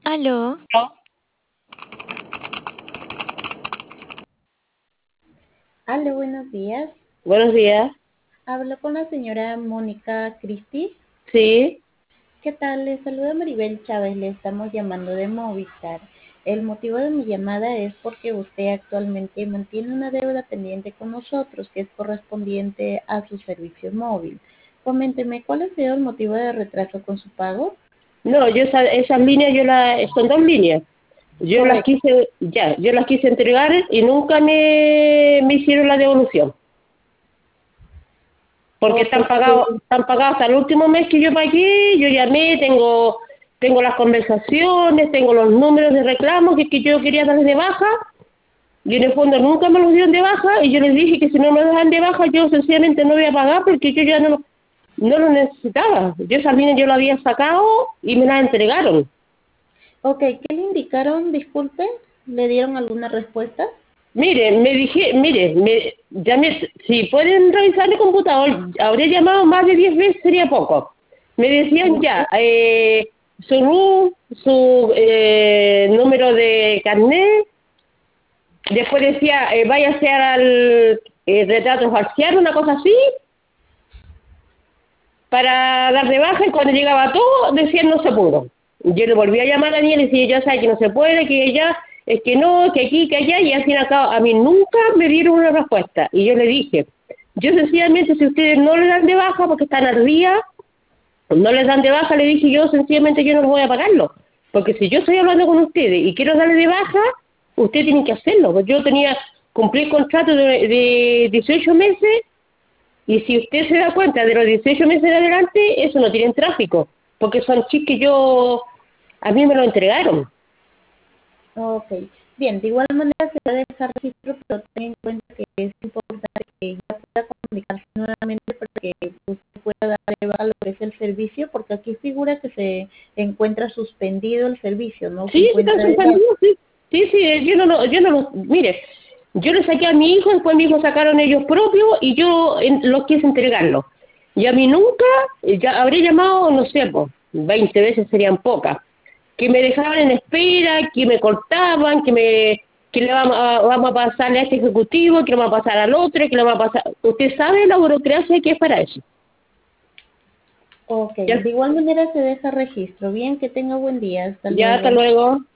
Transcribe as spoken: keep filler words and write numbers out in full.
Aló, ¿No? Aló, buenos días. Buenos días. Hablo con la señora Mónica Cristi. Sí. ¿Qué tal? Le saluda Maribel Chávez. Le estamos llamando de Movistar. El motivo de mi llamada es porque usted actualmente mantiene una deuda pendiente con nosotros que es correspondiente a su servicio móvil. Coménteme, ¿cuál ha sido el motivo de retraso con su pago? No, yo esa- esas líneas, yo las, son dos líneas. Yo las Correcto. quise, ya, yo las quise entregar y nunca me, me hicieron la devolución. Porque Ok. están pagados, están pagados hasta el último mes que yo pagué, yo llamé, tengo, tengo las conversaciones, tengo los números de reclamo que, que yo quería darles de baja, y en el fondo nunca me los dieron de baja, y yo les dije que si no me los dan de baja, yo sencillamente no voy a pagar porque yo ya no, no lo necesitaba. Yo esas líneas yo las había sacado y me las entregaron. Ok, ¿qué le indicaron? Disculpe, ¿le dieron alguna respuesta? Mire, me dije, mire, me llamé, si pueden revisar mi computador, habría llamado más de diez veces, sería poco. Me decían ya, eh, su R U, su eh, número de carnet, después decía, eh, váyase al eh, retrato facial, una cosa así, para dar de baja, y cuando llegaba todo, decían no se pudo. Yo le volví a llamar a Daniel y decía, ya sabe que no se puede, que ella, es que no, que aquí, que allá, y al fin y al cabo, a mí nunca me dieron una respuesta. Y yo le dije, yo sencillamente, si ustedes no le dan de baja porque están al día, no les dan de baja, le dije yo, sencillamente yo no les voy a pagarlo. Porque si yo estoy hablando con ustedes y quiero darle de baja, ustedes tienen que hacerlo. Pues yo tenía, cumplí el contrato de, de dieciocho meses, y si usted se da cuenta de los dieciocho meses de adelante, eso no tiene tráfico, porque son chips que yo, a mí me lo entregaron. Ok, bien, de igual manera se va a dejar registro, pero ten en cuenta que es importante que ya pueda comunicarse nuevamente para que usted pueda darle baja lo que es el servicio, porque aquí figura que se encuentra suspendido el servicio, no se Sí, sí, están encuentra de baja. suspendidos, sí. Sí, sí, yo no, lo- yo no lo, mire, yo le saqué a mi hijo, después mi hijo sacaron ellos propios y yo en- los quise entregarlos. Y a mí nunca, eh, ya habré llamado, no sé, pues, veinte veces serían pocas, que me dejaban en espera, que me cortaban, que me que le vamos a, vamos a pasarle a este ejecutivo, que le vamos a pasar al otro, que le vamos a pasar... Usted sabe la burocracia que es para eso. Ok, Ya, de igual manera se deja registro. Bien, que tenga buen día. Hasta ya, hasta luego. luego.